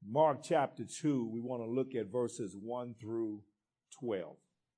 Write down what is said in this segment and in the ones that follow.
Mark chapter 2, we want to look at verses 1 through 12.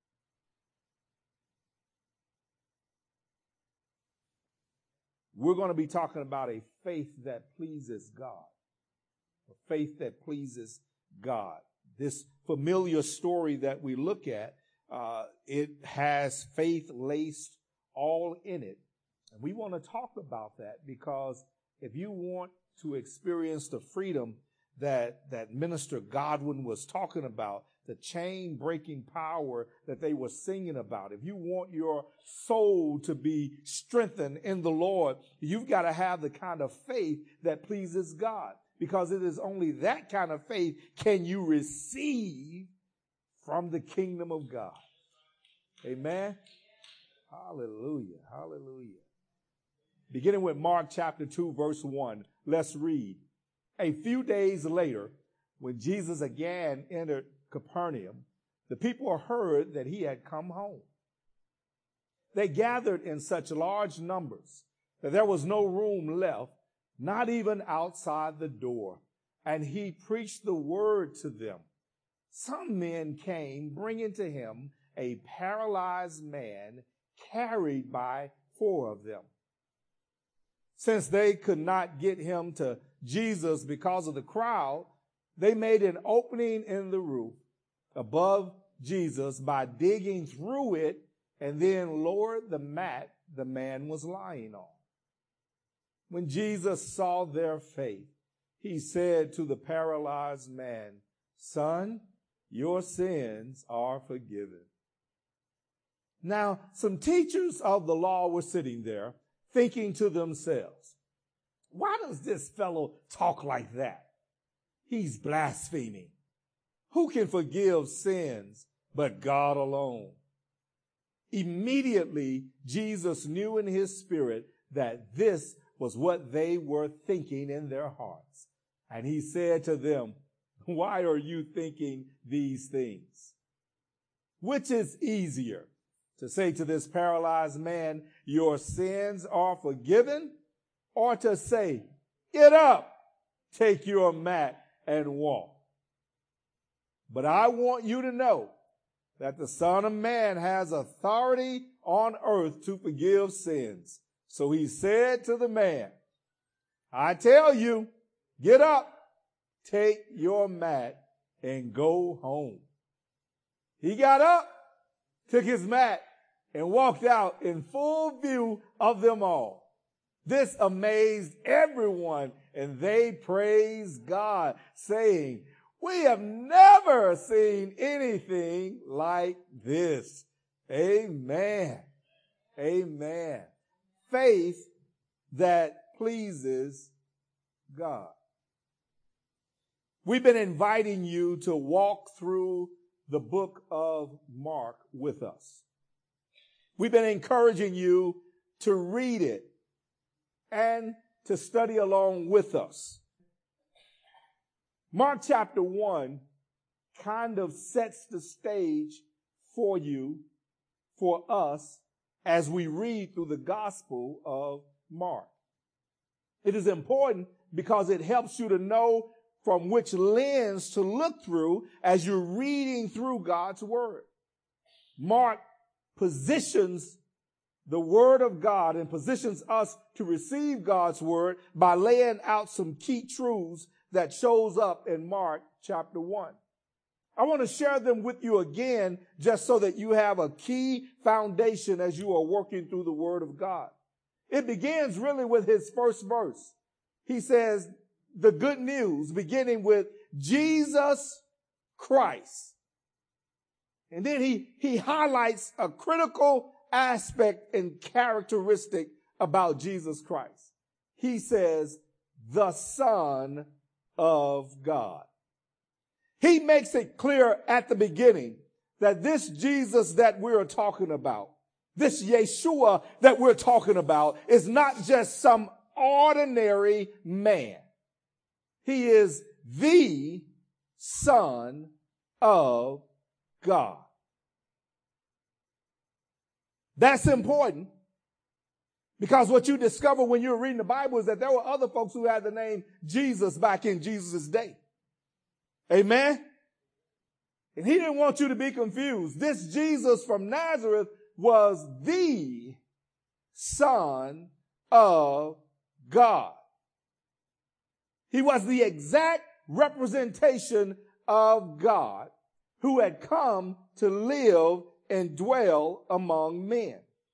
We're going to be talking about a faith that pleases God. A faith that pleases God. This familiar story that we look at, it has faith laced all in it. And we want to talk about that because if you want to experience the freedom that Minister Godwin was talking about, the chain breaking power that they were singing about, if you want your soul to be strengthened in the Lord, you've got to have the kind of faith that pleases God, because it is only that kind of faith can you receive from the kingdom of God. Amen. Hallelujah. Hallelujah. Beginning with Mark chapter 2, verse 1, let's read. A few days later, when Jesus again entered Capernaum, the people heard that he had come home. They gathered in such large numbers that there was no room left, not even outside the door, and he preached the word to them. Some men came, bringing to him a paralyzed man carried by 4 of them. Since they could not get him to Jesus because of the crowd, they made an opening in the roof above Jesus by digging through it and then lowered the mat the man was lying on. When Jesus saw their faith, he said to the paralyzed man, "Son, your sins are forgiven." Now, some teachers of the law were sitting there, thinking to themselves, "Why does this fellow talk like that? He's blaspheming. Who can forgive sins but God alone?" Immediately, Jesus knew in his spirit that this was what they were thinking in their hearts. And he said to them, "Why are you thinking these things? Which is easier, to say to this paralyzed man, 'Your sins are forgiven,' or to say, 'Get up, take your mat and walk'? But I want you to know that the Son of Man has authority on earth to forgive sins." So he said to the man, "I tell you, get up, take your mat, and go home." He got up, took his mat, and walked out in full view of them all. This amazed everyone, and they praised God, saying, "We have never seen anything like this." Amen. Amen. Faith that pleases God. We've been inviting you to walk through the book of Mark with us. We've been encouraging you to read it and to study along with us. Mark chapter 1 kind of sets the stage for you, for us, as we read through the Gospel of Mark. It is important because it helps you to know from which lens to look through as you're reading through God's Word. Mark positions the Word of God and positions us to receive God's Word by laying out some key truths that shows up in Mark chapter 1. I want to share them with you again just so that you have a key foundation as you are working through the Word of God. It begins really with his first verse. He says the good news beginning with Jesus Christ. And then he highlights a critical aspect and characteristic about Jesus Christ. He says, the Son of God. He makes it clear at the beginning that this Jesus that we're talking about, this Yeshua that we're talking about, is not just some ordinary man. He is the Son of God. That's important because what you discover when you're reading the Bible is that there were other folks who had the name Jesus back in Jesus' day. Amen. And he didn't want you to be confused. This Jesus from Nazareth was the Son of God. He was the exact representation of God who had come to live and dwell among men.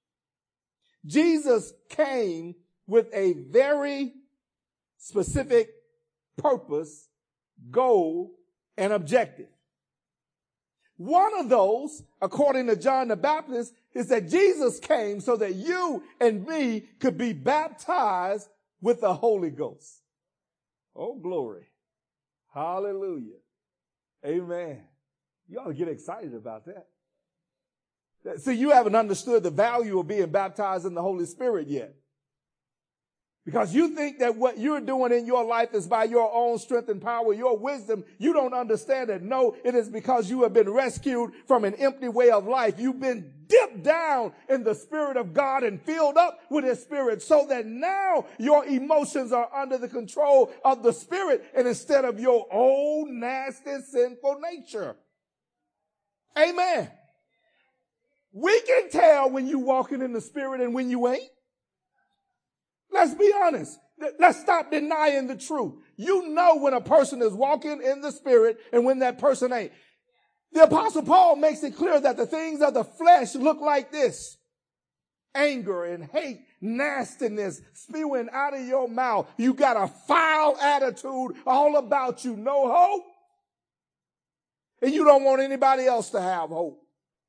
Jesus came with a very specific purpose, goal, and objective. One of those, according to John the Baptist, is that Jesus came so that you and me could be baptized with the Holy Ghost. Oh, glory. Hallelujah. Amen. You ought to get excited about that. See, you haven't understood the value of being baptized in the Holy Spirit yet. Because you think that what you're doing in your life is by your own strength and power, your wisdom. You don't understand it. No, it is because you have been rescued from an empty way of life. You've been dipped down in the Spirit of God and filled up with His Spirit so that now your emotions are under the control of the Spirit and instead of your old nasty sinful nature. Amen. We can tell when you're walking in the Spirit and when you ain't. Let's be honest. Let's stop denying the truth. You know when a person is walking in the Spirit and when that person ain't. The Apostle Paul makes it clear that the things of the flesh look like this. Anger and hate, nastiness spewing out of your mouth. You got a foul attitude all about you. No hope. And you don't want anybody else to have hope.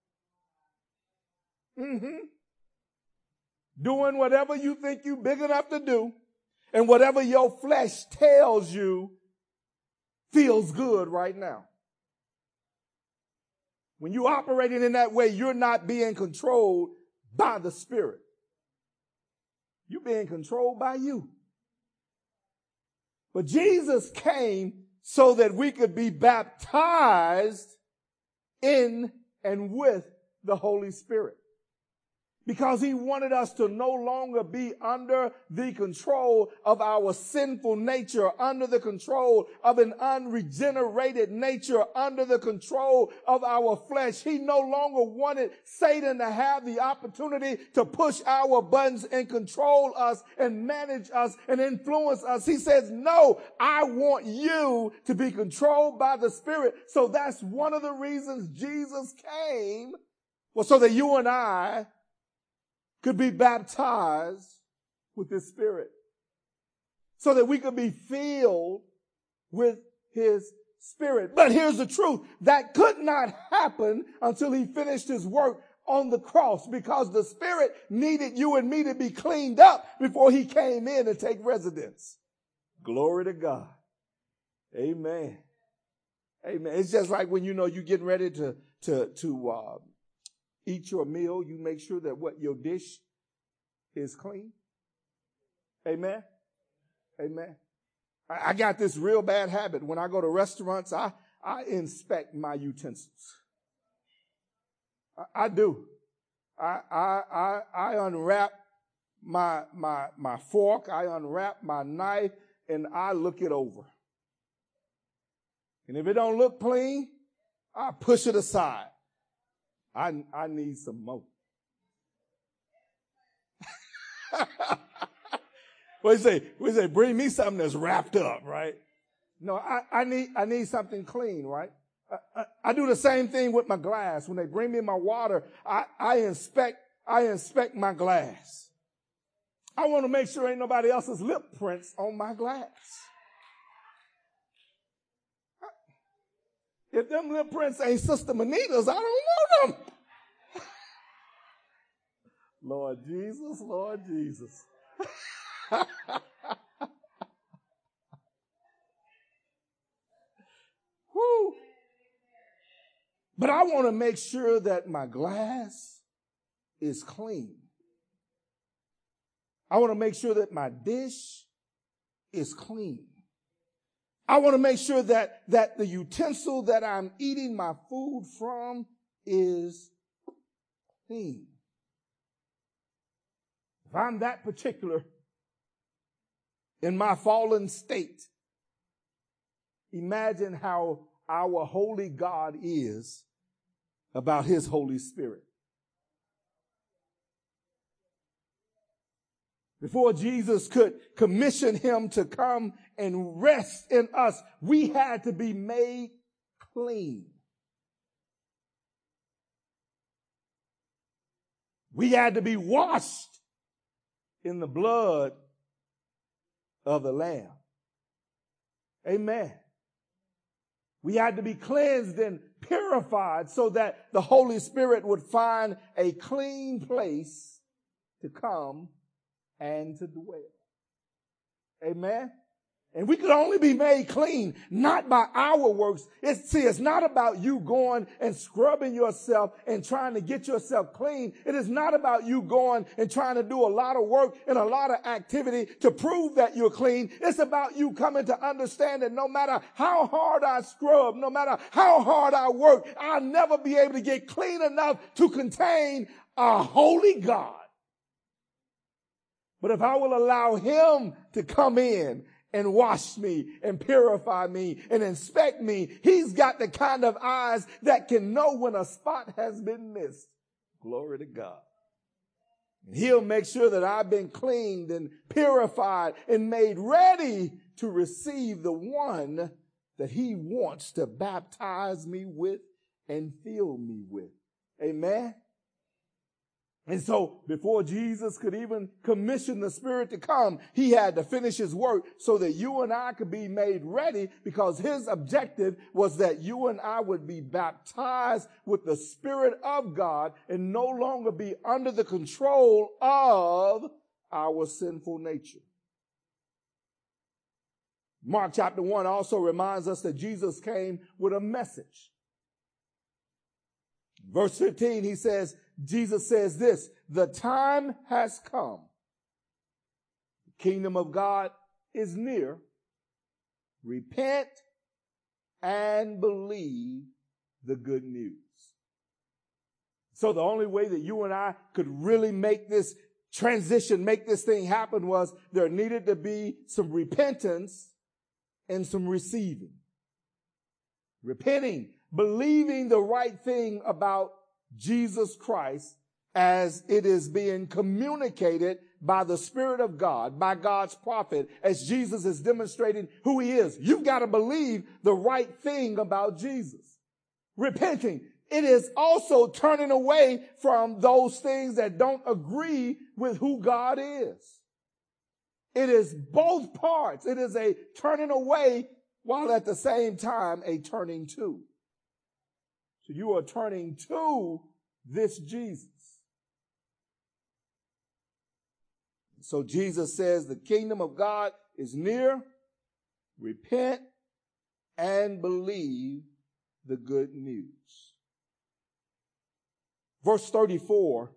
Doing whatever you think you're big enough to do and whatever your flesh tells you feels good right now. When you're operating in that way, you're not being controlled by the Spirit. You're being controlled by you. But Jesus came so that we could be baptized in and with the Holy Spirit. Because He wanted us to no longer be under the control of our sinful nature, under the control of an unregenerated nature, under the control of our flesh. He no longer wanted Satan to have the opportunity to push our buttons and control us and manage us and influence us. He says, no, I want you to be controlled by the Spirit. So that's one of the reasons Jesus came, was so that you and I could be baptized with His Spirit. So that we could be filled with His Spirit. But here's the truth. That could not happen until He finished His work on the cross, because the Spirit needed you and me to be cleaned up before He came in and take residence. Glory to God. Amen. Amen. It's just like when you're getting ready to eat your meal, you make sure that your dish is clean. Amen. Amen. I got this real bad habit. When I go to restaurants, I inspect my utensils. I do. I unwrap my fork, I unwrap my knife, and I look it over. And if it don't look clean, I push it aside. I need some more. What do you say? Bring me something that's wrapped up, right? No, I need something clean, right? I do the same thing with my glass. When they bring me my water, I inspect my glass. I want to make sure ain't nobody else's lip prints on my glass. If them lip prints ain't Sister Manita's, I don't want them. Lord Jesus, Lord Jesus. Woo. But I want to make sure that my glass is clean. I want to make sure that my dish is clean. I want to make sure that the utensil that I'm eating my food from is clean. If I'm that particular in my fallen state, imagine how our holy God is about his Holy Spirit. Before Jesus could commission him to come and rest in us, we had to be made clean. We had to be washed in the blood of the Lamb. Amen. We had to be cleansed and purified so that the Holy Spirit would find a clean place to come and to dwell. Amen. And we could only be made clean, not by our works. It's not about you going and scrubbing yourself and trying to get yourself clean. It is not about you going and trying to do a lot of work and a lot of activity to prove that you're clean. It's about you coming to understand that no matter how hard I scrub, no matter how hard I work, I'll never be able to get clean enough to contain a holy God. But if I will allow him to come in and wash me and purify me and inspect me, he's got the kind of eyes that can know when a spot has been missed. Glory to God. And he'll make sure that I've been cleaned and purified and made ready to receive the one that he wants to baptize me with and fill me with. Amen. And so before Jesus could even commission the Spirit to come, he had to finish his work so that you and I could be made ready, because his objective was that you and I would be baptized with the Spirit of God and no longer be under the control of our sinful nature. Mark chapter 1 also reminds us that Jesus came with a message. Verse 15, Jesus says this, the time has come. The kingdom of God is near. Repent and believe the good news. So the only way that you and I could really make this transition, make this thing happen, was there needed to be some repentance and some receiving. Repenting, believing the right thing about Jesus Christ as it is being communicated by the Spirit of God, by God's prophet, as Jesus is demonstrating who he is. You've got to believe the right thing about Jesus. Repenting, it is also turning away from those things that don't agree with who God is. It is both parts. It is a turning away while at the same time a turning to. So you are turning to this Jesus. So Jesus says the kingdom of God is near. Repent and believe the good news. Verse 34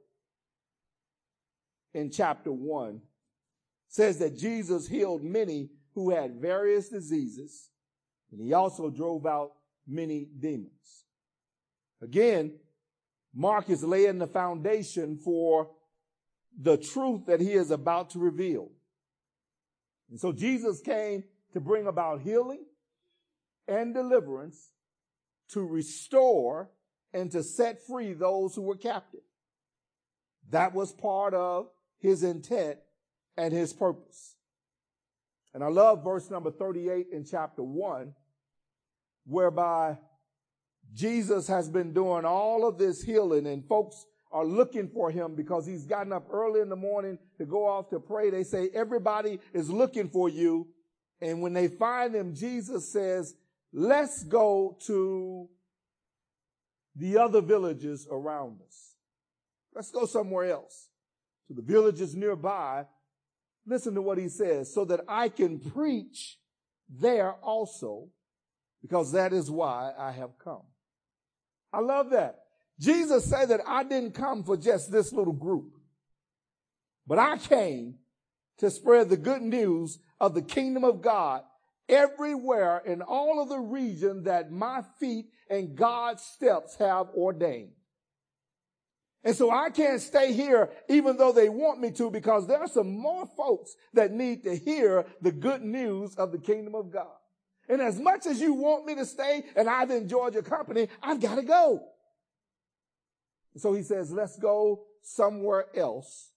in chapter 1 says that Jesus healed many who had various diseases, and he also drove out many demons. Again, Mark is laying the foundation for the truth that he is about to reveal. And so Jesus came to bring about healing and deliverance, to restore and to set free those who were captive. That was part of his intent and his purpose. And I love verse number 38 in chapter 1, whereby Jesus has been doing all of this healing, and folks are looking for him because he's gotten up early in the morning to go off to pray. They say everybody is looking for you. And when they find him, Jesus says, let's go to the other villages around us. Let's go somewhere else, to the villages nearby. Listen to what he says, so that I can preach there also, because that is why I have come. I love that. Jesus said that I didn't come for just this little group, but I came to spread the good news of the kingdom of God everywhere in all of the region that my feet and God's steps have ordained. And so I can't stay here even though they want me to, because there are some more folks that need to hear the good news of the kingdom of God. And as much as you want me to stay and I've enjoyed your company, I've got to go. So he says, let's go somewhere else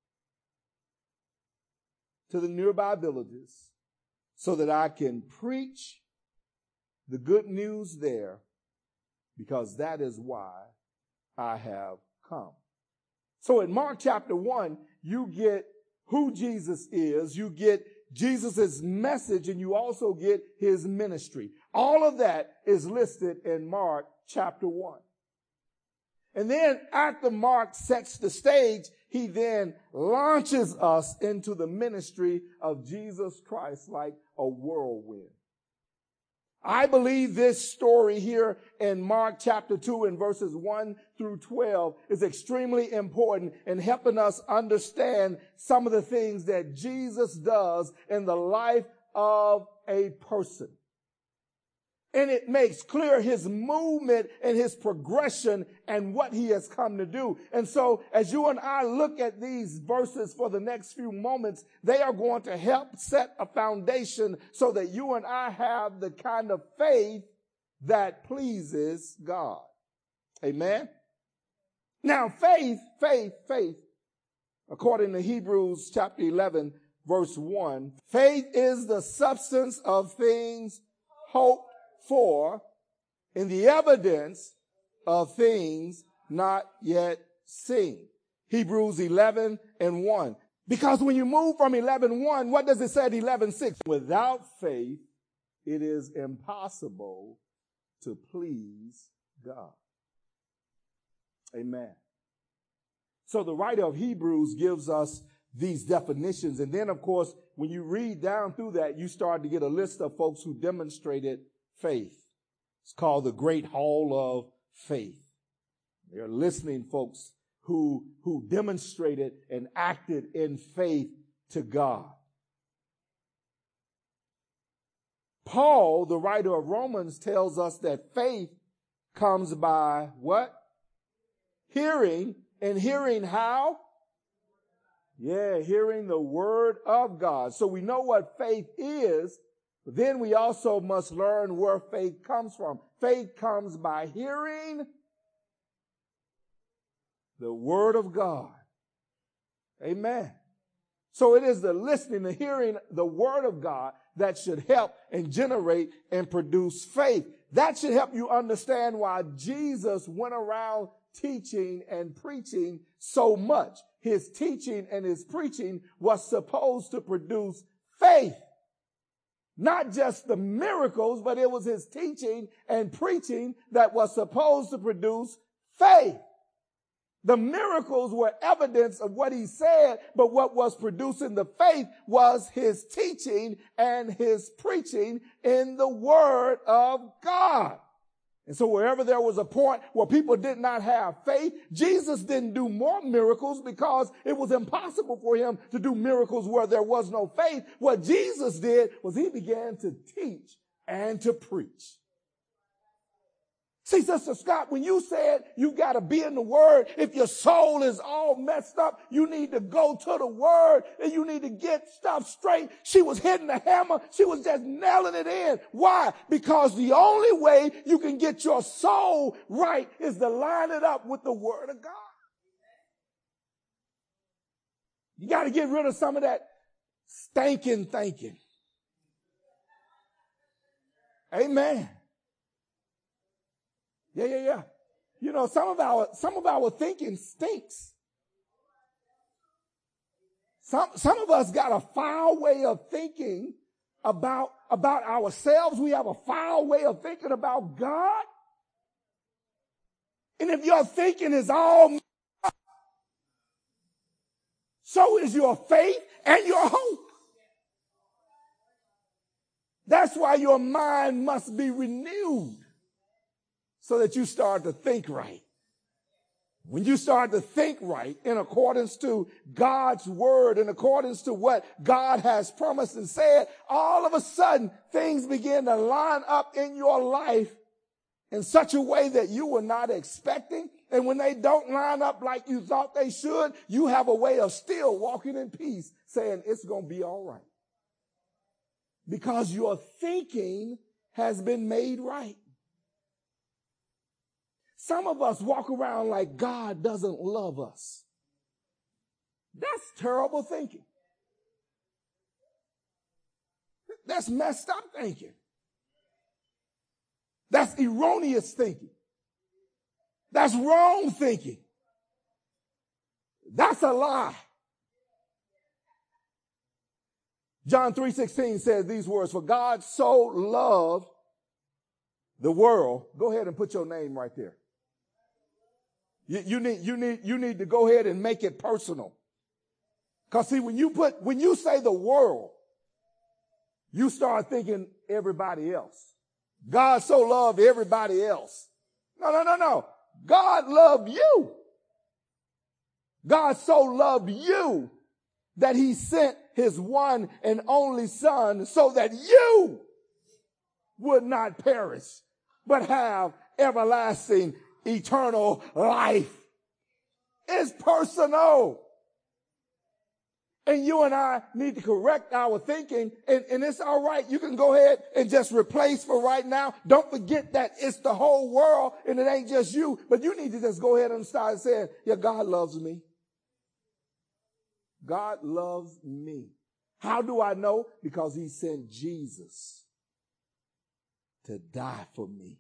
to the nearby villages so that I can preach the good news there, because that is why I have come. So in Mark chapter 1, you get who Jesus is, you get Jesus' message, and you also get his ministry. All of that is listed in Mark chapter 1. And then after Mark sets the stage, he then launches us into the ministry of Jesus Christ like a whirlwind. I believe this story here in Mark chapter 2 and verses 1 through 12 is extremely important in helping us understand some of the things that Jesus does in the life of a person. And it makes clear his movement and his progression and what he has come to do. And so as you and I look at these verses for the next few moments, they are going to help set a foundation so that you and I have the kind of faith that pleases God. Amen. Now, faith, according to Hebrews chapter 11, verse 1, faith is the substance of things hoped for, in the evidence of things not yet seen. Hebrews 11 and 1. Because when you move from 11:1, what does it say at 11:6? Without faith, it is impossible to please God. Amen. So the writer of Hebrews gives us these definitions. And then, of course, when you read down through that, you start to get a list of folks who demonstrated faith. It's called the Great Hall of Faith. They're listening folks who demonstrated and acted in faith to God. Paul, the writer of Romans, tells us that faith comes by what? Hearing. And hearing how? Yeah, hearing the word of God. So we know what faith is. But then we also must learn where faith comes from. Faith comes by hearing the word of God. Amen. So it is the listening, the hearing the word of God that should help and generate and produce faith. That should help you understand why Jesus went around teaching and preaching so much. His teaching and his preaching was supposed to produce faith. Not just the miracles, but it was his teaching and preaching that was supposed to produce faith. The miracles were evidence of what he said, but what was producing the faith was his teaching and his preaching in the word of God. And so wherever there was a point where people did not have faith, Jesus didn't do more miracles because it was impossible for him to do miracles where there was no faith. What Jesus did was he began to teach and to preach. See, Sister Scott, when you said you got to be in the Word, if your soul is all messed up, you need to go to the Word and you need to get stuff straight. She was hitting the hammer. She was just nailing it in. Why? Because the only way you can get your soul right is to line it up with the Word of God. You got to get rid of some of that stinking thinking. Amen. Yeah. You know, some of our thinking stinks. Some of us got a foul way of thinking about ourselves. We have a foul way of thinking about God. And if your thinking is all, so is your faith and your hope. That's why your mind must be renewed, so that you start to think right. When you start to think right in accordance to God's word, in accordance to what God has promised and said, all of a sudden things begin to line up in your life in such a way that you were not expecting. And when they don't line up like you thought they should, you have a way of still walking in peace, saying it's going to be all right. Because your thinking has been made right. Some of us walk around like God doesn't love us. That's terrible thinking. That's messed up thinking. That's erroneous thinking. That's wrong thinking. That's a lie. John 3:16 says these words, for God so loved the world. Go ahead and put your name right there. You need to go ahead and make it personal. Because see, when you say the world, you start thinking everybody else. God so loved everybody else. No. God loved you. God so loved you that he sent his one and only son so that you would not perish, but have everlasting, eternal life. It's personal. And you and I need to correct our thinking, and it's all right. You can go ahead and just replace for right now. Don't forget that it's the whole world and it ain't just you, but you need to just go ahead and start saying, yeah, God loves me. God loves me. How do I know? Because he sent Jesus to die for me.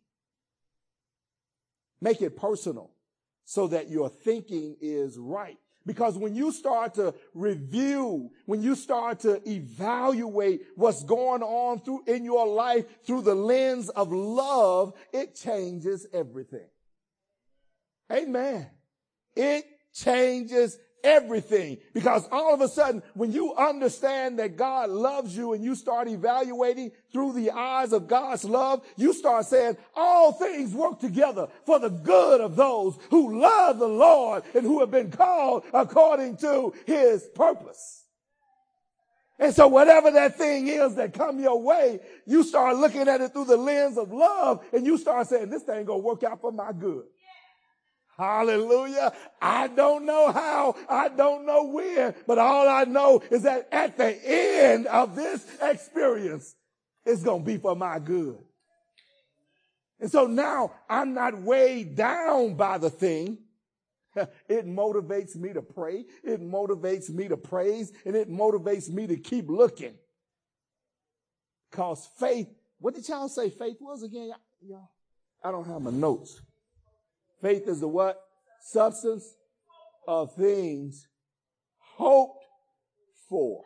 Make it personal so that your thinking is right. Because when you start to review, when you start to evaluate what's going on in your life through the lens of love, it changes everything. Amen. It changes everything. Because all of a sudden, when you understand that God loves you and you start evaluating through the eyes of God's love, you start saying all things work together for the good of those who love the Lord and who have been called according to his purpose. And so whatever that thing is that come your way, you start looking at it through the lens of love and you start saying, this thing gonna work out for my good. Hallelujah. I don't know how, I don't know when, but all I know is that at the end of this experience, it's going to be for my good. And so now I'm not weighed down by the thing. It motivates me to pray. It motivates me to praise, and it motivates me to keep looking. Because faith, what did y'all say faith was again? Y'all? I don't have my notes. Faith is the what? Substance of things hoped for.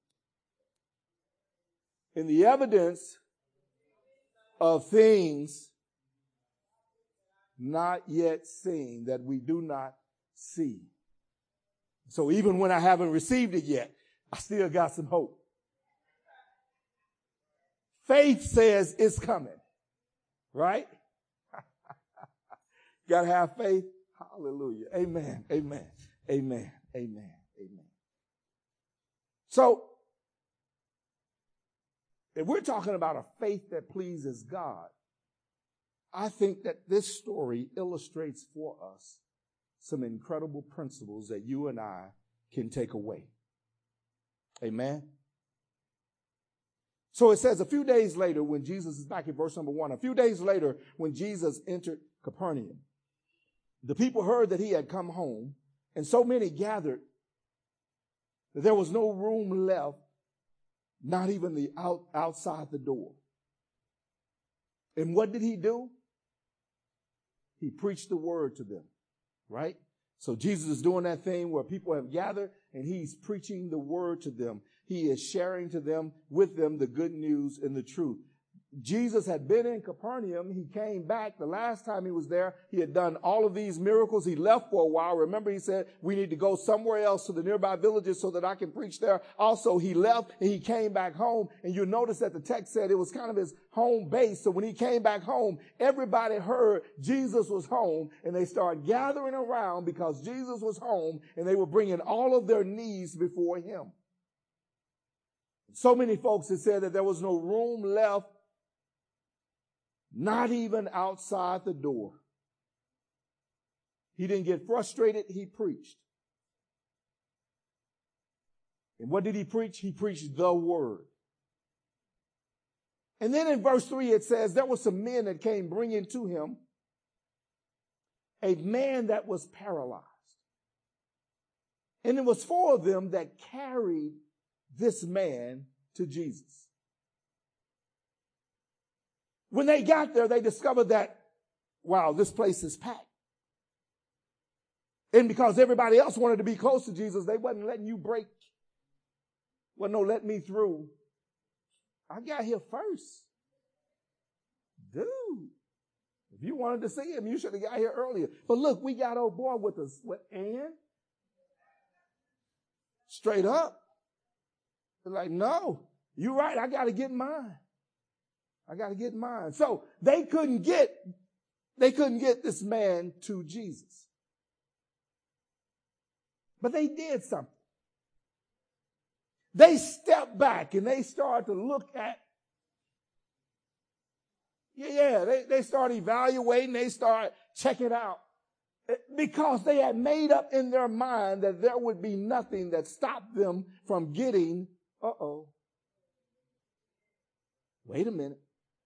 And the evidence of things not yet seen, that we do not see. So even when I haven't received it yet, I still got some hope. Faith says it's coming, right? Got to have faith. Hallelujah. Amen. Amen. Amen. Amen. Amen. So, if we're talking about a faith that pleases God, I think that this story illustrates for us some incredible principles that you and I can take away. Amen. So it says a few days later when Jesus is back in verse number 1, a few days later when Jesus entered Capernaum, the people heard that he had come home, and so many gathered that there was no room left, not even the outside the door. And what did he do? He preached the word to them, right? So Jesus is doing that thing where people have gathered and he's preaching the word to them. He is sharing with them the good news and the truth. Jesus had been in Capernaum. He came back. The last time he was there, he had done all of these miracles. He left for a while. Remember, he said, we need to go somewhere else to the nearby villages so that I can preach there. Also, he left and he came back home. And you notice that the text said it was kind of his home base. So when he came back home, everybody heard Jesus was home and they started gathering around because Jesus was home and they were bringing all of their needs before him. So many folks had said that there was no room left, not even outside the door. He didn't get frustrated. He preached. And what did he preach? He preached the word. And then in verse 3 it says, there were some men that came bringing to him a man that was paralyzed. And it was 4 of them that carried this man to Jesus. When they got there, they discovered that, wow, this place is packed. And because everybody else wanted to be close to Jesus, they wasn't letting you break. Well, no, let me through. I got here first. Dude, if you wanted to see him, you should have got here earlier. But look, we got old boy with us. What, Ann? Straight up. They're like, no, you're right. I got to get mine. I got to get mine. So they couldn't get this man to Jesus. But they did something. They stepped back and they started to look at, they started evaluating, they started checking out. Because they had made up in their mind that there would be nothing that stopped them from getting, wait a minute.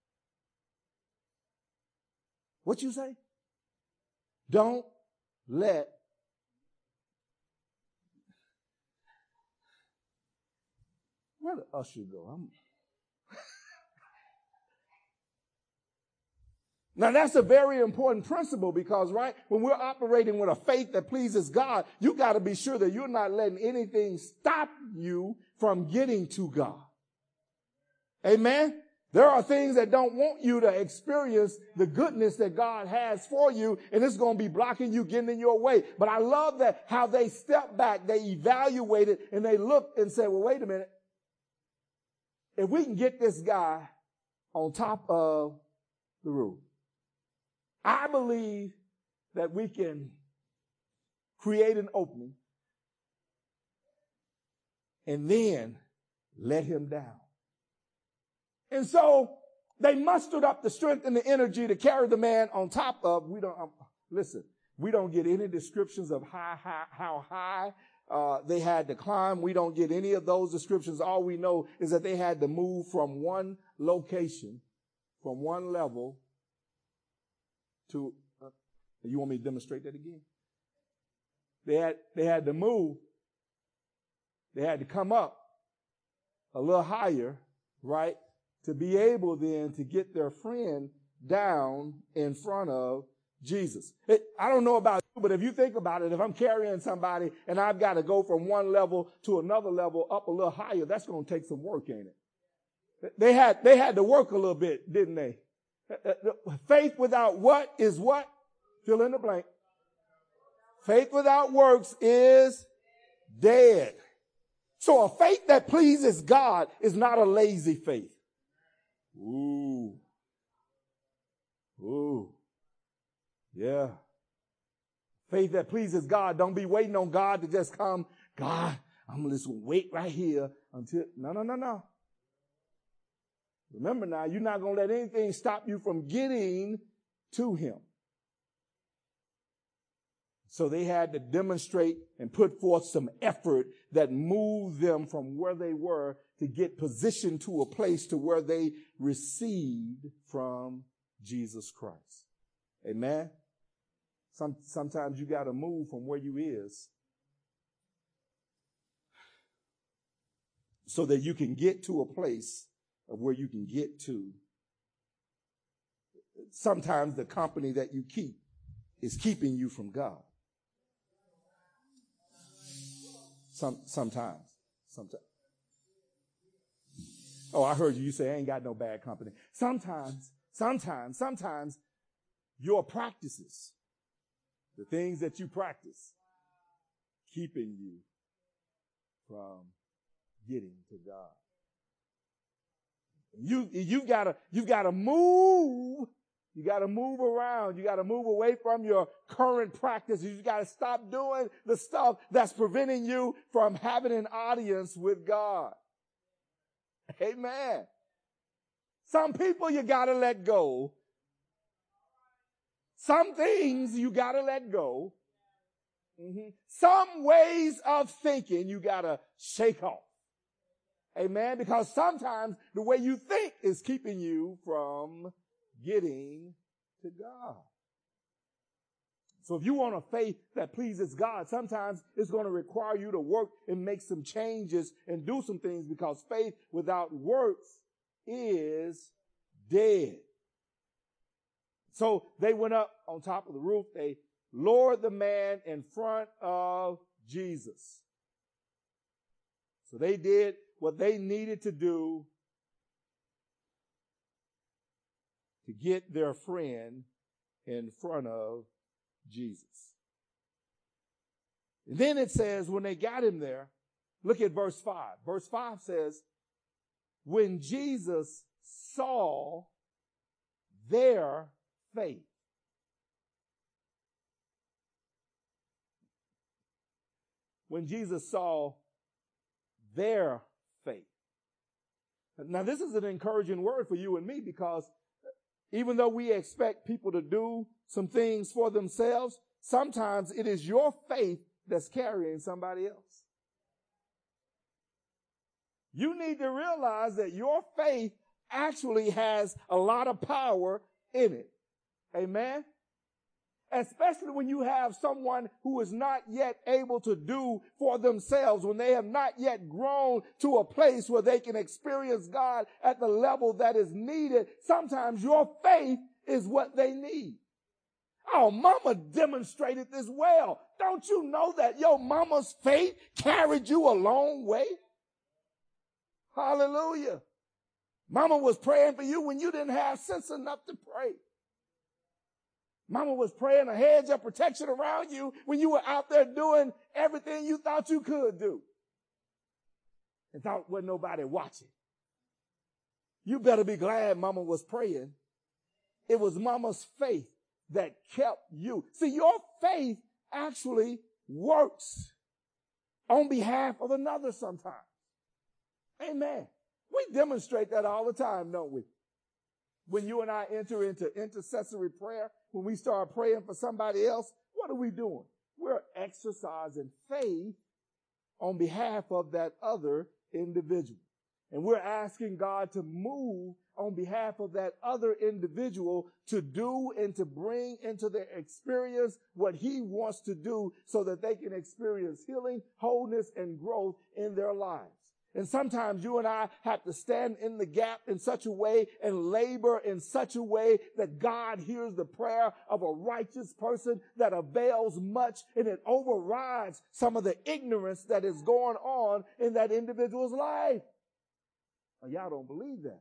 What you say? Don't let where did usher go? Now that's a very important principle because, right, when we're operating with a faith that pleases God, you got to be sure that you're not letting anything stop you from getting to God. Amen? There are things that don't want you to experience the goodness that God has for you, and it's going to be blocking you getting in your way. But I love that how they stepped back, they evaluated, and they looked and said, well, wait a minute. If we can get this guy on top of the roof, I believe that we can create an opening and then let him down. And so they mustered up the strength and the energy to carry the man on top of. We don't get any descriptions of how high they had to climb. We don't get any of those descriptions. All we know is that they had to move from one location, from one level to, you want me to demonstrate that again? They had to move. They had to come up a little higher, right? To be able then to get their friend down in front of Jesus. I don't know about you, but if you think about it, if I'm carrying somebody and I've got to go from one level to another level up a little higher, that's going to take some work, ain't it? They had to work a little bit, didn't they? Faith without what is what? Fill in the blank. Faith without works is dead. So a faith that pleases God is not a lazy faith. Ooh. Yeah. Faith that pleases God. Don't be waiting on God to just come. God, I'm going to just wait right here until. No. Remember now, you're not going to let anything stop you from getting to him. So they had to demonstrate and put forth some effort that moved them from where they were to get positioned to a place to where they received from Jesus Christ. Amen? Sometimes you got to move from where you is so that you can get to a place of where you can get to. Sometimes the company that you keep is keeping you from God. Sometimes. Oh, I heard you say I ain't got no bad company. Sometimes your practices, the things that you practice, keeping you from getting to God. You've got to move. You got to move around. You got to move away from your current practice. You got to stop doing the stuff that's preventing you from having an audience with God. Amen. Some people you got to let go. Some things you got to let go. Some ways of thinking you got to shake off. Amen. Because sometimes the way you think is keeping you from getting to God. So if you want a faith that pleases God, sometimes it's going to require you to work and make some changes and do some things, because faith without works is dead. So they went up on top of the roof. They lowered the man in front of Jesus. So they did what they needed to do to get their friend in front of Jesus. And then it says, when they got him there, look at verse 5. Verse 5 says, when Jesus saw their faith. When Jesus saw their faith. Now, this is an encouraging word for you and me, because even though we expect people to do some things for themselves, sometimes it is your faith that's carrying somebody else. You need to realize that your faith actually has a lot of power in it. Amen? Especially when you have someone who is not yet able to do for themselves, when they have not yet grown to a place where they can experience God at the level that is needed. Sometimes your faith is what they need. Oh, mama demonstrated this well. Don't you know that your mama's faith carried you a long way? Hallelujah. Mama was praying for you when you didn't have sense enough to pray. Mama was praying a hedge of protection around you when you were out there doing everything you thought you could do and thought wasn't nobody watching. You better be glad mama was praying. It was mama's faith that kept you. See, your faith actually works on behalf of another sometimes. Amen. We demonstrate that all the time, don't we? When you and I enter into intercessory prayer, when we start praying for somebody else, what are we doing? We're exercising faith on behalf of that other individual. And we're asking God to move on behalf of that other individual to do and to bring into their experience what he wants to do so that they can experience healing, wholeness, and growth in their lives. And sometimes you and I have to stand in the gap in such a way and labor in such a way that God hears the prayer of a righteous person that avails much, and it overrides some of the ignorance that is going on in that individual's life. Now, y'all don't believe that.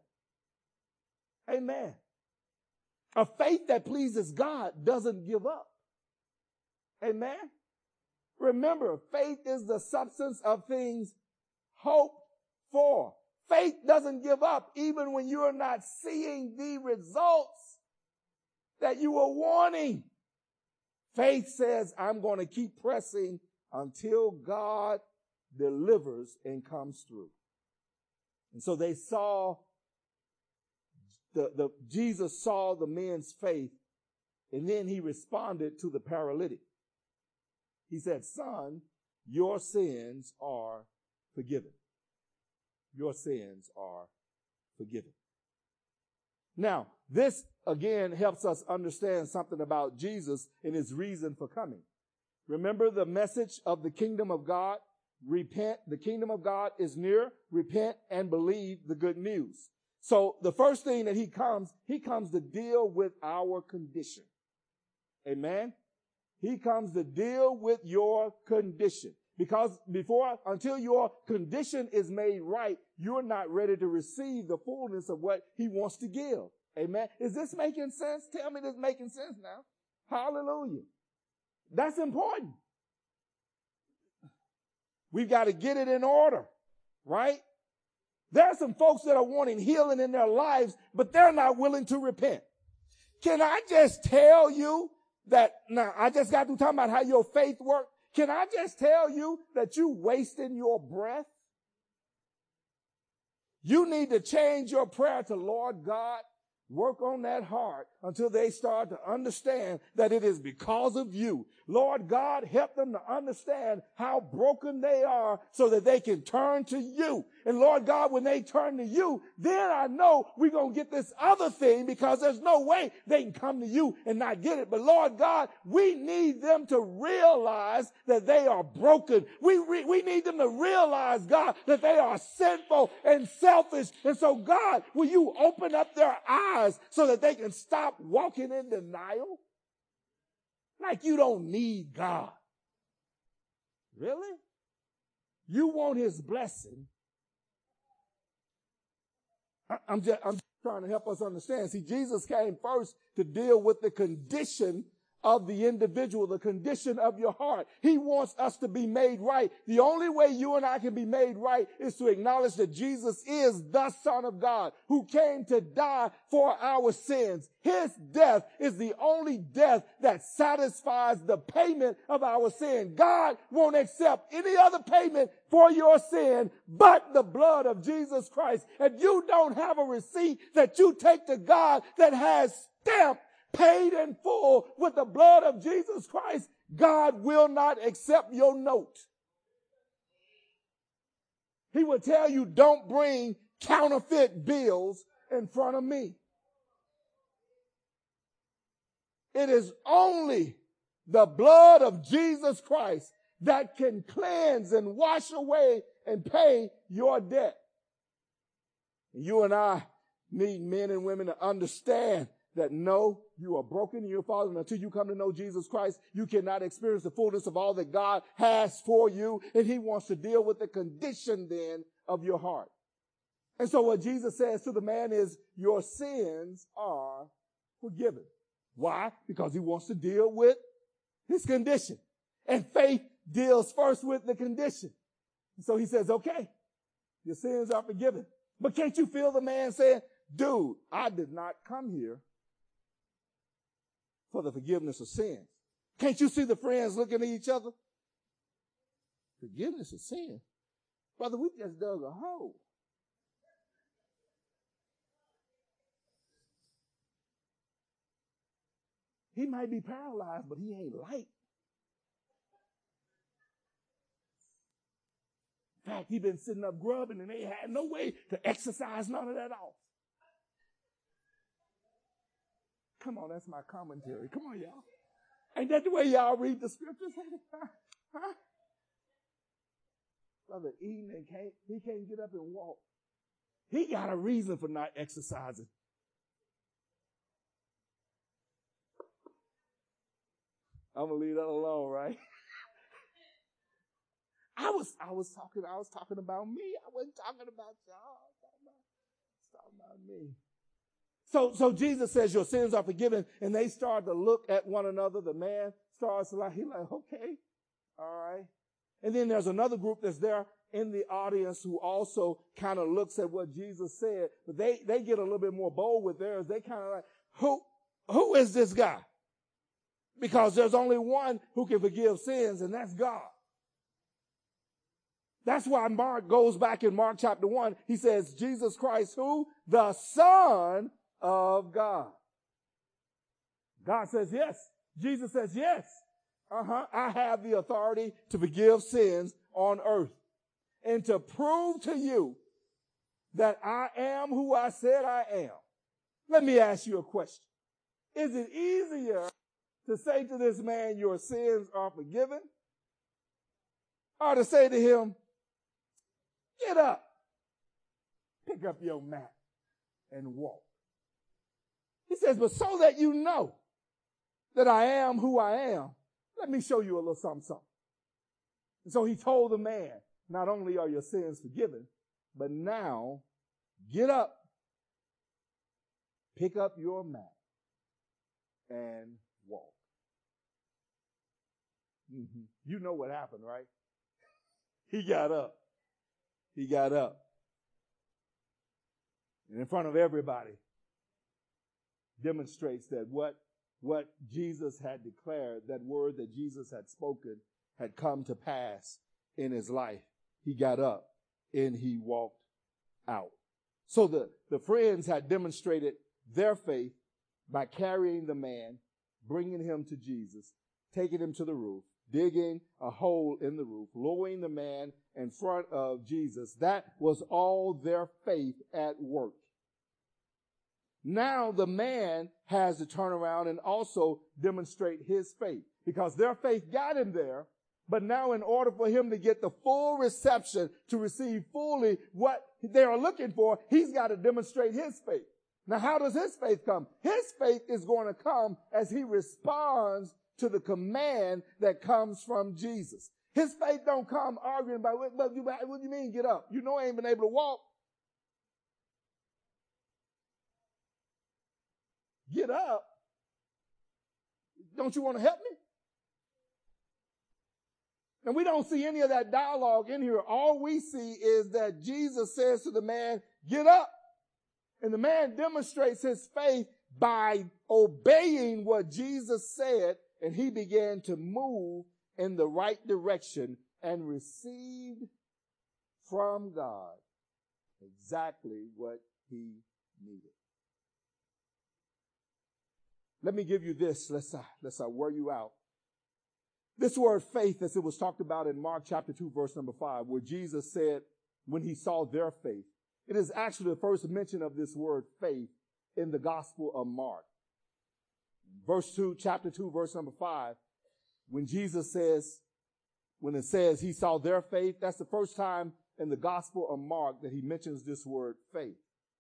Amen. A faith that pleases God doesn't give up. Amen. Remember, faith is the substance of things hoped for. Faith doesn't give up even when you're not seeing the results that you are wanting. Faith says, I'm going to keep pressing until God delivers and comes through. And so they saw, Jesus saw the men's faith, and then he responded to the paralytic. He said, son, your sins are forgiven. Your sins are forgiven. Now, this again helps us understand something about Jesus and his reason for coming. Remember the message of the kingdom of God? Repent. The kingdom of God is near. Repent and believe the good news. So the first thing that he comes to deal with our condition. Amen. He comes to deal with your condition. Because until your condition is made right, you're not ready to receive the fullness of what he wants to give. Amen. Is this making sense? Tell me this is making sense now. Hallelujah. That's important. We've got to get it in order, right? There are some folks that are wanting healing in their lives, but they're not willing to repent. Can I just tell you that, now I just got to talk about how your faith works. Can I just tell you that you wasting your breath? You need to change your prayer to, Lord God, Work on that heart until they start to understand that it is because of you. Lord God, help them to understand how broken they are so that they can turn to you. And Lord God, when they turn to you, then I know we're going to get this other thing, because there's no way they can come to you and not get it. But Lord God, we need them to realize that they are broken. We need them to realize, God, that they are sinful and selfish. And so God, will you open up their eyes so that they can stop walking in denial? Like you don't need God. Really? You want his blessing. I'm just trying to help us understand. See, Jesus came first to deal with the condition of the individual, the condition of your heart. He wants us to be made right. The only way you and I can be made right is to acknowledge that Jesus is the Son of God who came to die for our sins. His death is the only death that satisfies the payment of our sin. God won't accept any other payment for your sin but the blood of Jesus Christ. And you don't have a receipt that you take to God that has stamped paid in full with the blood of Jesus Christ, God will not accept your note. He will tell you, don't bring counterfeit bills in front of me. It is only the blood of Jesus Christ that can cleanse and wash away and pay your debt. You and I need men and women to understand that no, you are broken in your Father, and until you come to know Jesus Christ, you cannot experience the fullness of all that God has for you, and he wants to deal with the condition then of your heart. And so what Jesus says to the man is, your sins are forgiven. Why? Because he wants to deal with his condition. And faith deals first with the condition. And so he says, okay, your sins are forgiven. But can't you feel the man saying, dude, I did not come here for the forgiveness of sins. Can't you see the friends looking at each other? Forgiveness of sin? Brother, we just dug a hole. He might be paralyzed, but he ain't light. In fact, he been sitting up grubbing and they had no way to exercise none of that off. Come on, that's my commentary. Come on, y'all. Ain't that the way y'all read the scriptures? Huh? Brother Eden he can't get up and walk. He got a reason for not exercising. I'm gonna leave that alone, right? I was talking about me. I wasn't talking about y'all. I was talking about me. So Jesus says your sins are forgiven, and they start to look at one another. The man starts to he's like, okay, all right. And then there's another group that's there in the audience who also kind of looks at what Jesus said, but they get a little bit more bold with theirs. They kind of like, who is this guy? Because there's only one who can forgive sins, and that's God. That's why Mark goes back in Mark chapter 1. He says, Jesus Christ, who? The Son of God. God says yes. Jesus says yes. I have the authority to forgive sins on earth. And to prove to you that I am who I said I am. Let me ask you a question. Is it easier to say to this man, your sins are forgiven? Or to say to him, get up, pick up your mat, and walk? He says, but so that you know that I am who I am, let me show you a little something, something. And so he told the man, not only are your sins forgiven, but now get up, pick up your mat, and walk. Mm-hmm. You know what happened, right? He got up. He got up. And in front of everybody, demonstrates that what Jesus had declared, that word that Jesus had spoken, had come to pass in his life. He got up and he walked out. So the friends had demonstrated their faith by carrying the man, bringing him to Jesus, taking him to the roof, digging a hole in the roof, lowering the man in front of Jesus. That was all their faith at work. Now the man has to turn around and also demonstrate his faith, because their faith got him there. But now in order for him to get the full reception, to receive fully what they are looking for, he's got to demonstrate his faith. Now how does his faith come? His faith is going to come as he responds to the command that comes from Jesus. His faith don't come arguing about, what do you mean get up? You know I ain't been able to walk. Get up? Don't you want to help me? And we don't see any of that dialogue in here. All we see is that Jesus says to the man, get up. And the man demonstrates his faith by obeying what Jesus said, and he began to move in the right direction and received from God exactly what he needed. Let me give you this. Let's wear you out. This word faith, as it was talked about in Mark chapter 2, verse number 5, where Jesus said, when he saw their faith, it is actually the first mention of this word faith in the Gospel of Mark. Chapter 2, verse number 5, when Jesus says, when it says he saw their faith, that's the first time in the Gospel of Mark that he mentions this word faith.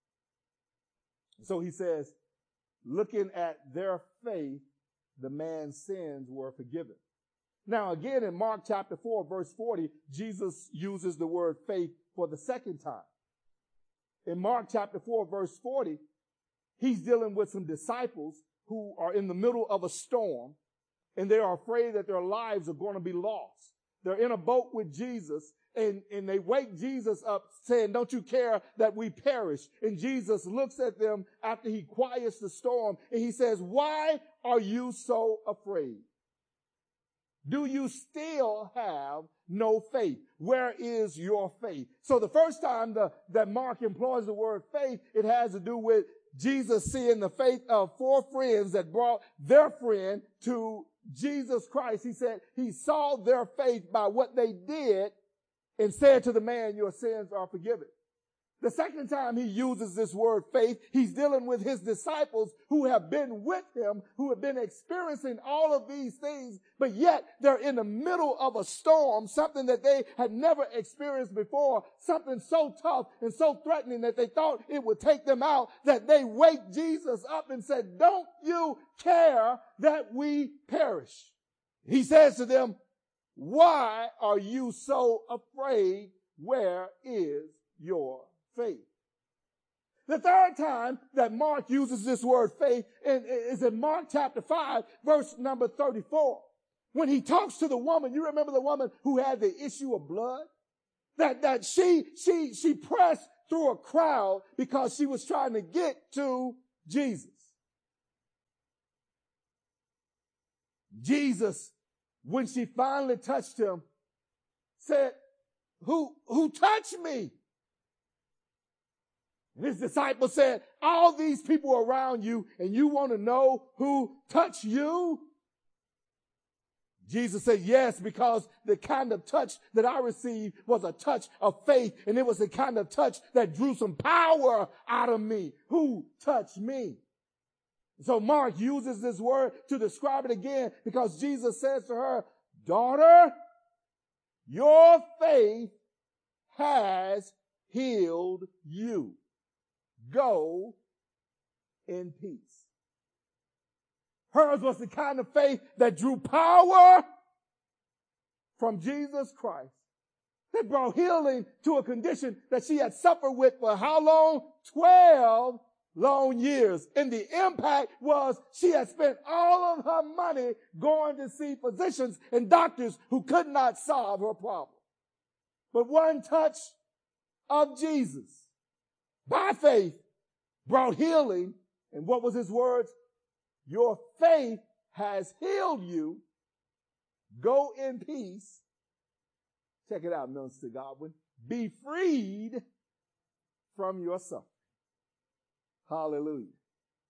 So he says, looking at their faith, the man's sins were forgiven. Now again, in Mark chapter 4, verse 40, Jesus uses the word faith for the second time. In Mark chapter 4, verse 40, he's dealing with some disciples who are in the middle of a storm, and they are afraid that their lives are going to be lost. They're in a boat with Jesus, and they wake Jesus up saying, don't you care that we perish? And Jesus looks at them after he quiets the storm, and he says, why are you so afraid? Do you still have no faith? Where is your faith? So the first time that Mark employs the word faith, it has to do with Jesus seeing the faith of four friends that brought their friend to Jesus Christ. He said he saw their faith by what they did and said to the man, your sins are forgiven. The second time he uses this word faith, he's dealing with his disciples who have been with him, who have been experiencing all of these things, but yet they're in the middle of a storm, something that they had never experienced before, something so tough and so threatening that they thought it would take them out, that they wake Jesus up and said, don't you care that we perish? He says to them, why are you so afraid? Where is your faith? The third time that Mark uses this word faith is in Mark chapter 5, verse number 34. When he talks to the woman, you remember the woman who had the issue of blood? That she pressed through a crowd because she was trying to get to Jesus. Jesus, when she finally touched him, said, who touched me? And his disciples said, all these people around you, and you want to know who touched you? Jesus said, yes, because the kind of touch that I received was a touch of faith, and it was the kind of touch that drew some power out of me. Who touched me? So Mark uses this word to describe it again, because Jesus says to her, daughter, your faith has healed you. Go in peace. Hers was the kind of faith that drew power from Jesus Christ, that brought healing to a condition that she had suffered with for how long? 12 long years. And the impact was she had spent all of her money going to see physicians and doctors who could not solve her problem. But one touch of Jesus, by faith, brought healing. And what was his words? Your faith has healed you. Go in peace. Check it out, Minister Godwin. Be freed from your suffering. Hallelujah.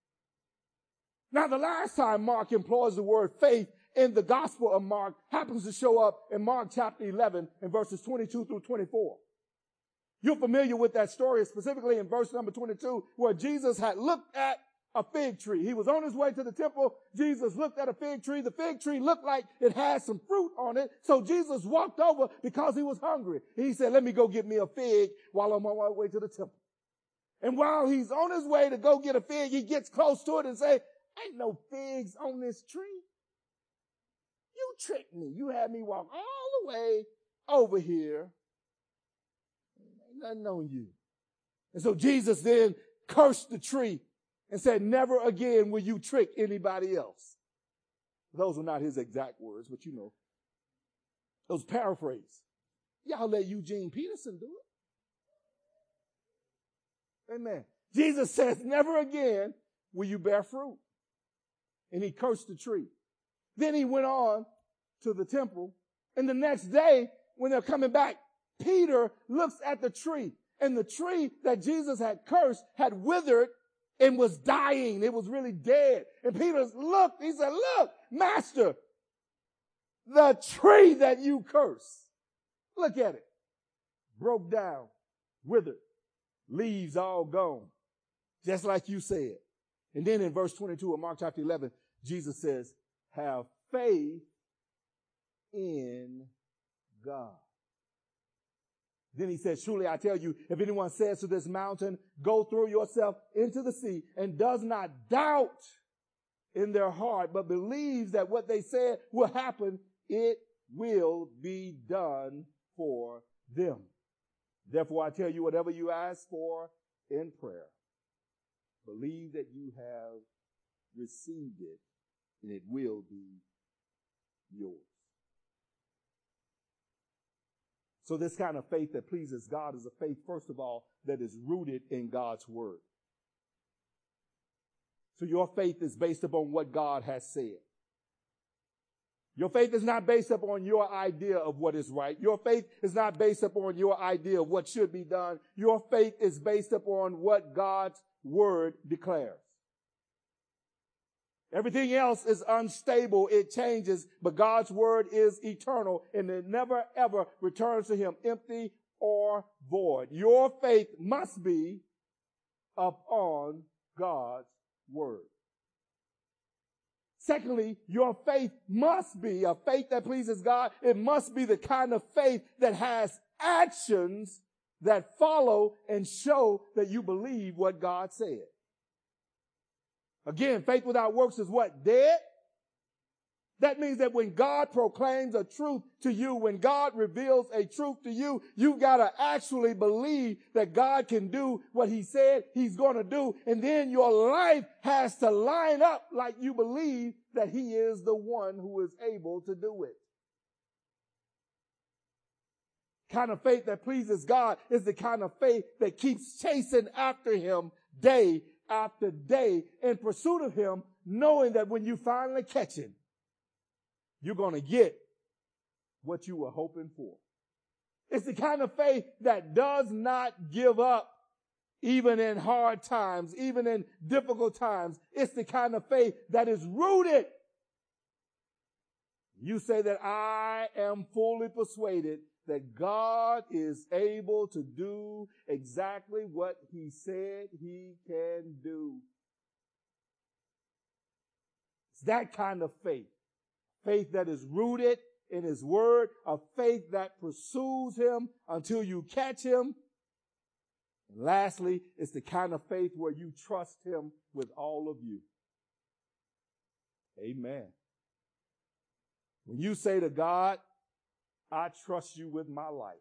Now, the last time Mark employs the word faith in the Gospel of Mark happens to show up in Mark chapter 11 and verses 22 through 24. You're familiar with that story, specifically in verse number 22, where Jesus had looked at a fig tree. He was on his way to the temple. Jesus looked at a fig tree. The fig tree looked like it had some fruit on it. So Jesus walked over because he was hungry. He said, let me go get me a fig while I'm on my way to the temple. And while he's on his way to go get a fig, he gets close to it and say, ain't no figs on this tree. You tricked me. You had me walk all the way over here. Ain't nothing on you. And so Jesus then cursed the tree and said, never again will you trick anybody else. Those were not his exact words, but you know, those paraphrase. Y'all let Eugene Peterson do it. Amen. Jesus says, never again will you bear fruit. And he cursed the tree. Then he went on to the temple. And the next day, when they're coming back, Peter looks at the tree. And the tree that Jesus had cursed had withered and was dying. It was really dead. And Peter looked. He said, look, Master, the tree that you cursed. Look at it. Broke down, withered, leaves all gone. Just like you said. And then in verse 22 of Mark chapter 11, Jesus says, have faith in God. Then he says, truly I tell you, if anyone says to this mountain, go throw yourself into the sea, and does not doubt in their heart, but believes that what they said will happen, it will be done for them. Therefore I tell you, whatever you ask for in prayer, believe that you have received it, and it will be yours. So this kind of faith that pleases God is a faith, first of all, that is rooted in God's word. So your faith is based upon what God has said. Your faith is not based upon your idea of what is right. Your faith is not based upon your idea of what should be done. Your faith is based upon what God's word declares. Everything else is unstable. It changes, but God's word is eternal and it never ever returns to him empty or void. Your faith must be upon God's word. Secondly, your faith must be a faith that pleases God. It must be the kind of faith that has actions that follow and show that you believe what God said. Again, faith without works is what? Dead? That means that when God proclaims a truth to you, when God reveals a truth to you, you've got to actually believe that God can do what he said he's going to do. And then your life has to line up like you believe that he is the one who is able to do it. Kind of faith that pleases God is the kind of faith that keeps chasing after him day after day in pursuit of him, knowing that when you finally catch him, you're going to get what you were hoping for. It's the kind of faith that does not give up even in hard times, even in difficult times. It's the kind of faith that is rooted. You say that I am fully persuaded that God is able to do exactly what he said he can do. It's that kind of faith. Faith that is rooted in his word, a faith that pursues him until you catch him. And lastly, it's the kind of faith where you trust him with all of you. Amen. When you say to God, I trust you with my life.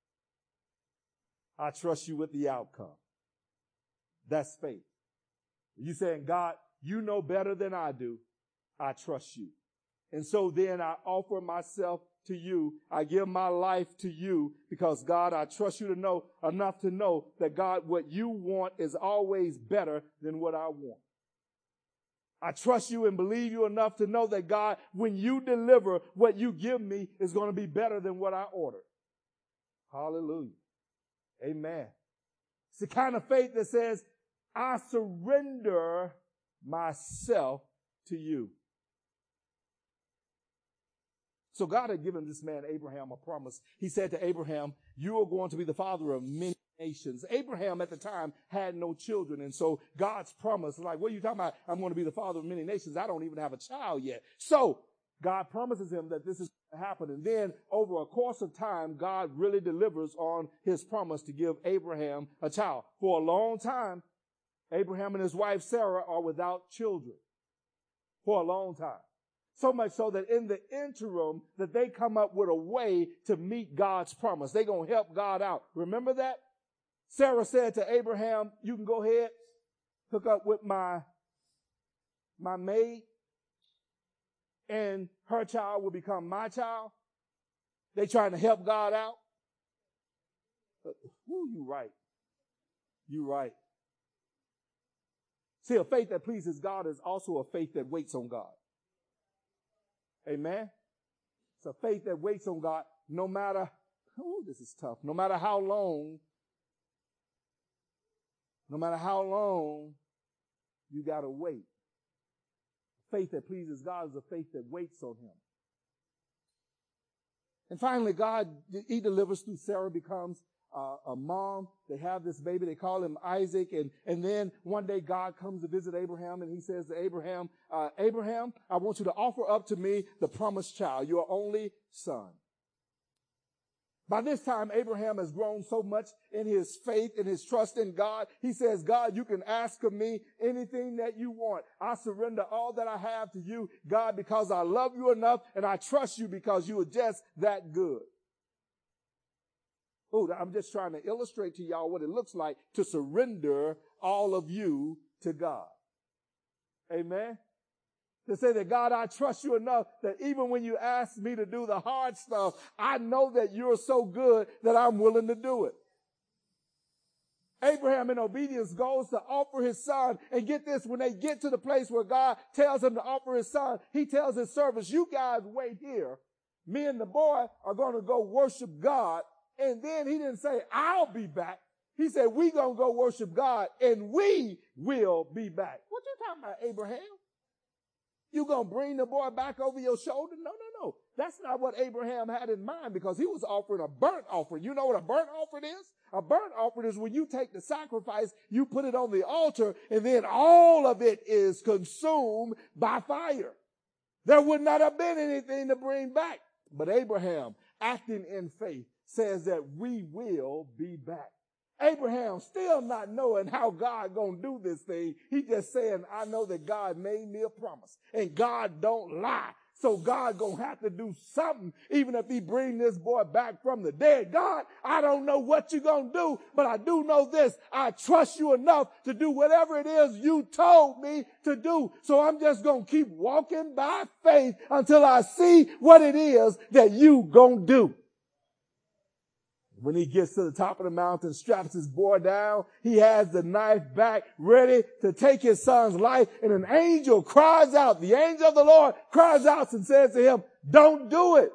I trust you with the outcome. That's faith. You saying, God, you know better than I do. I trust you. And so then I offer myself to you. I give my life to you because God, I trust you to know enough to know that God, what you want is always better than what I want. I trust you and believe you enough to know that God, when you deliver, what you give me is going to be better than what I ordered. Hallelujah. Amen. It's the kind of faith that says, I surrender myself to you. So God had given this man Abraham a promise. He said to Abraham, you are going to be the father of many nations. Abraham at the time had no children. And so God's promise, like, what are you talking about? I'm going to be the father of many nations. I don't even have a child yet. So God promises him that this is going to happen. And then over a course of time, God really delivers on his promise to give Abraham a child. For a long time, Abraham and his wife Sarah are without children. For a long time. So much so that in the interim that they come up with a way to meet God's promise. They're going to help God out. Remember that? Sarah said to Abraham, you can go ahead, hook up with my maid, and her child will become my child. They trying to help God out. You right. You right. See, a faith that pleases God is also a faith that waits on God. Amen. It's a faith that waits on God no matter, this is tough, no matter how long you got to wait. Faith that pleases God is a faith that waits on him. And finally, God, he delivers through Sarah, becomes a mom. They have this baby. They call him Isaac. And then one day God comes to visit Abraham and he says to Abraham, Abraham, I want you to offer up to me the promised child, your only son. By this time, Abraham has grown so much in his faith and his trust in God. He says, God, you can ask of me anything that you want. I surrender all that I have to you, God, because I love you enough and I trust you because you are just that good. Oh, I'm just trying to illustrate to y'all what it looks like to surrender all of you to God. Amen. To say that, God, I trust you enough that even when you ask me to do the hard stuff, I know that you're so good that I'm willing to do it. Abraham in obedience goes to offer his son. And get this, when they get to the place where God tells him to offer his son, he tells his servants, you guys wait here. Me and the boy are going to go worship God. And then he didn't say, I'll be back. He said, we going to go worship God and we will be back. What you talking about, Abraham? You going to bring the boy back over your shoulder? No. That's not what Abraham had in mind because he was offering a burnt offering. You know what a burnt offering is? A burnt offering is when you take the sacrifice, you put it on the altar, and then all of it is consumed by fire. There would not have been anything to bring back. But Abraham, acting in faith, says that we will be back. Abraham still not knowing how God gonna do this thing. He just saying, I know that God made me a promise and God don't lie. So God gonna have to do something, even if he bring this boy back from the dead. God, I don't know what you're gonna do, but I do know this. I trust you enough to do whatever it is you told me to do. So I'm just gonna keep walking by faith until I see what it is that you gonna do. When he gets to the top of the mountain, straps his boy down, he has the knife back, ready to take his son's life, and an angel cries out, the angel of the Lord cries out and says to him, don't do it.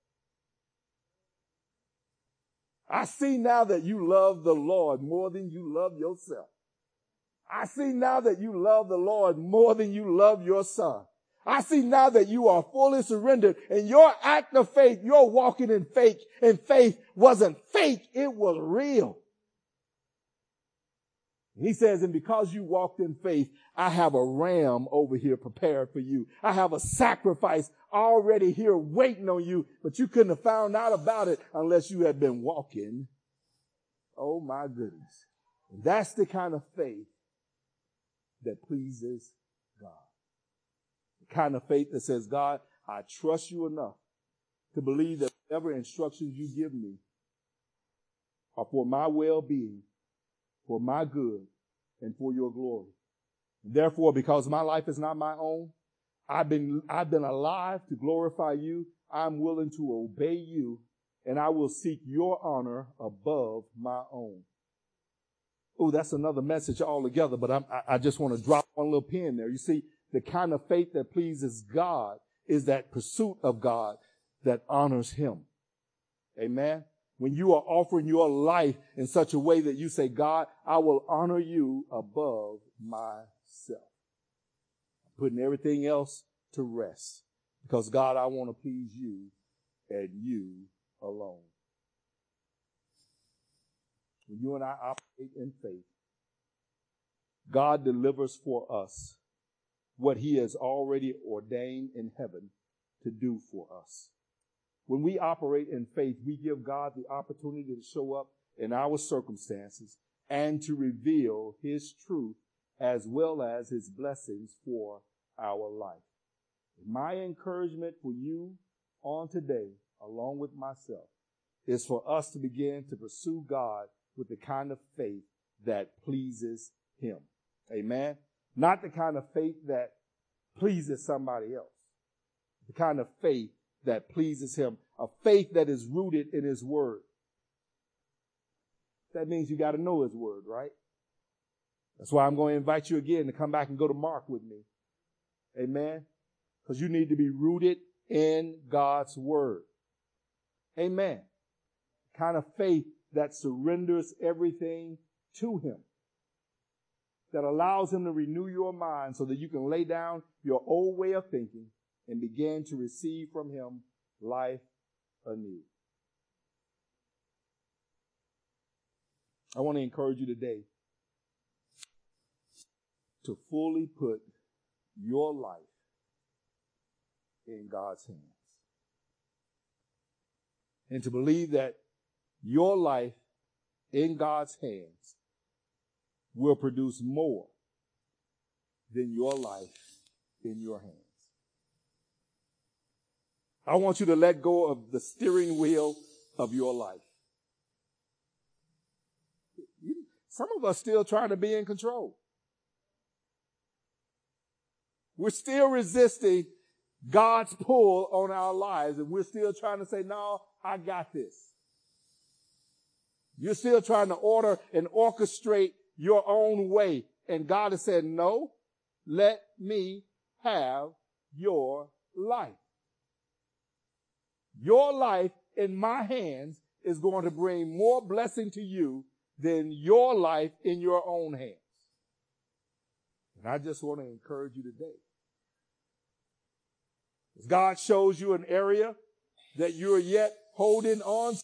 I see now that you love the Lord more than you love yourself. I see now that you love the Lord more than you love your son. I see now that you are fully surrendered and your act of faith, your walking in faith wasn't fake, it was real. He says, and because you walked in faith, I have a ram over here prepared for you. I have a sacrifice already here waiting on you, but you couldn't have found out about it unless you had been walking. Oh my goodness. And that's the kind of faith that pleases God. The kind of faith that says, God, I trust you enough to believe that whatever instructions you give me are for my well-being, for my good, and for your glory. And therefore, because my life is not my own, I've been alive to glorify you. I'm willing to obey you, and I will seek your honor above my own. Oh, that's another message altogether, but I just want to drop one little pin there. You see, the kind of faith that pleases God is that pursuit of God that honors him. Amen. When you are offering your life in such a way that you say, God, I will honor you above myself. putting everything else to rest. Because, God, I want to please you and you alone. When you and I operate in faith, God delivers for us what he has already ordained in heaven to do for us. When we operate in faith, we give God the opportunity to show up in our circumstances and to reveal his truth as well as his blessings for our life. My encouragement for you on today, along with myself, is for us to begin to pursue God with the kind of faith that pleases him. Amen? Not the kind of faith that pleases somebody else. The kind of faith that pleases him. A faith that is rooted in his word. That means you got to know his word, right? That's why I'm going to invite you again to come back and go to Mark with me. Amen? Because you need to be rooted in God's word. Amen. Kind of faith that surrenders everything to him. That allows him to renew your mind so that you can lay down your old way of thinking and begin to receive from him life anew. I want to encourage you today to fully put your life in God's hands. And to believe that your life in God's hands will produce more than your life in your hands. I want you to let go of the steering wheel of your life. Some of us still trying to be in control. We're still resisting God's pull on our lives, and we're still trying to say, no, I got this. You're still trying to order and orchestrate your own way. And God has said, no, let me have your life. Your life in my hands is going to bring more blessing to you than your life in your own hands. And I just want to encourage you today. As God shows you an area that you're yet holding on to,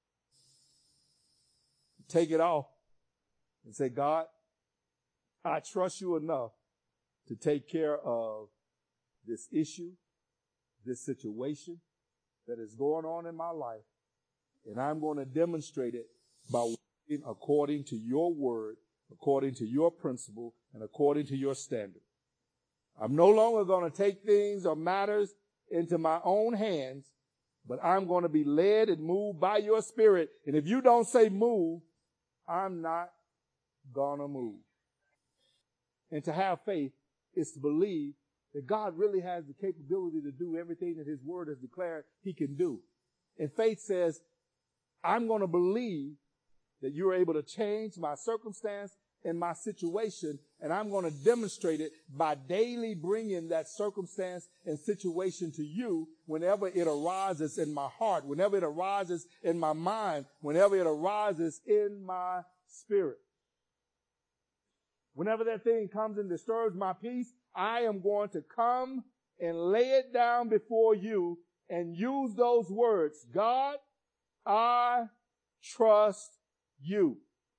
take it off and say, God, I trust you enough to take care of this issue, this situation that is going on in my life. And I'm going to demonstrate it by working according to your word, according to your principle, and according to your standard. I'm no longer going to take things or matters into my own hands, but I'm going to be led and moved by your spirit. And if you don't say move, I'm not going to move. And to have faith is to believe that God really has the capability to do everything that his word has declared he can do. And faith says, I'm going to believe that you're able to change my circumstance and my situation, and I'm going to demonstrate it by daily bringing that circumstance and situation to you whenever it arises in my heart, whenever it arises in my mind, whenever it arises in my spirit. Whenever that thing comes and disturbs my peace, I am going to come and lay it down before you and use those words. God, I trust you.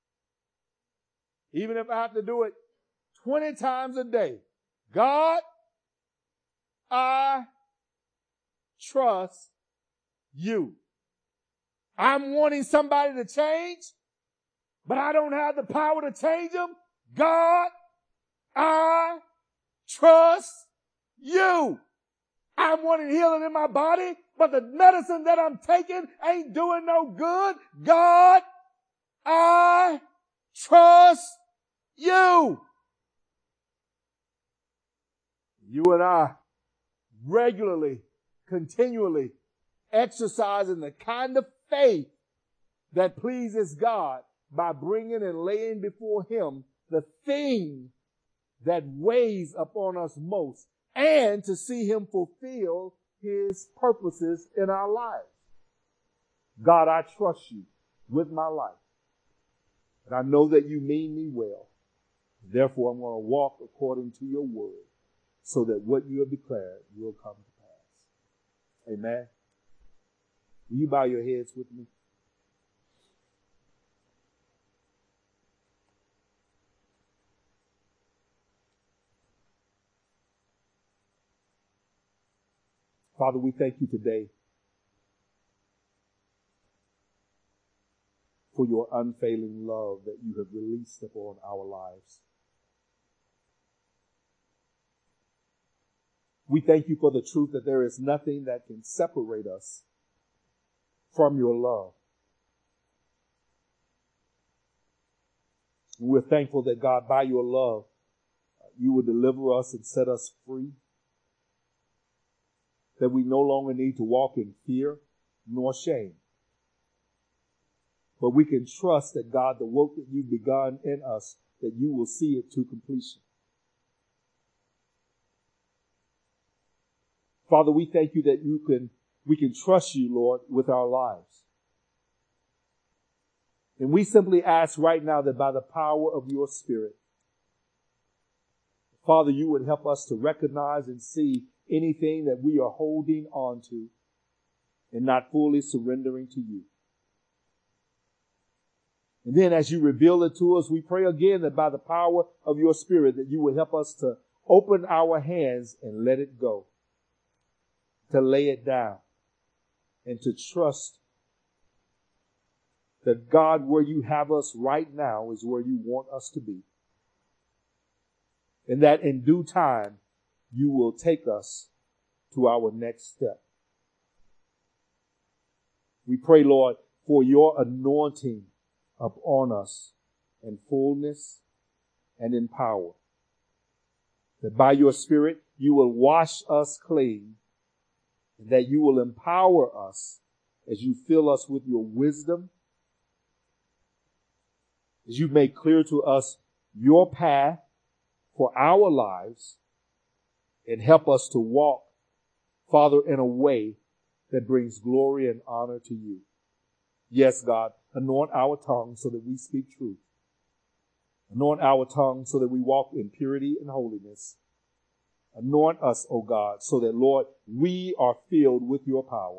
Even if I have to do it 20 times a day. God, I trust you. I'm wanting somebody to change, but I don't have the power to change them. God, I trust you. I'm wanting healing in my body, but the medicine that I'm taking ain't doing no good. God, I trust you. You and I regularly, continually exercising the kind of faith that pleases God by bringing and laying before him the thing that weighs upon us most, and to see him fulfill his purposes in our lives. God, I trust you with my life. And I know that you mean me well. Therefore, I'm going to walk according to your word. so that what you have declared will come to pass. Amen. Will you bow your heads with me? Father, we thank you today for your unfailing love that you have released upon our lives. We thank you for the truth that there is nothing that can separate us from your love. We're thankful that, God, by your love, you will deliver us and set us free. That we no longer need to walk in fear nor shame. But we can trust that, God, the work that you've begun in us, that you will see it to completion. Father, we thank you that we can trust you, Lord, with our lives. And we simply ask right now that by the power of your Spirit, Father, you would help us to recognize and see anything that we are holding on to and not fully surrendering to you. And then as you reveal it to us, we pray again that by the power of your Spirit, that you would help us to open our hands and let it go, to lay it down, and to trust that, God, where you have us right now is where you want us to be. And that in due time, you will take us to our next step. We pray, Lord, for your anointing upon us in fullness and in power. That by your Spirit, you will wash us clean, and that you will empower us as you fill us with your wisdom, as you make clear to us your path for our lives, and help us to walk, Father, in a way that brings glory and honor to you. Yes, God, anoint our tongues so that we speak truth. Anoint our tongues so that we walk in purity and holiness. Anoint us, O God, so that, Lord, we are filled with your power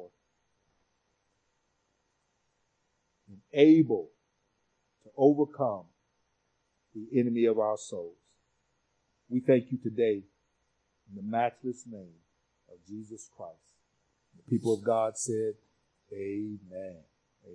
and able to overcome the enemy of our souls. We thank you today in the matchless name of Jesus Christ. The people of God said, Amen.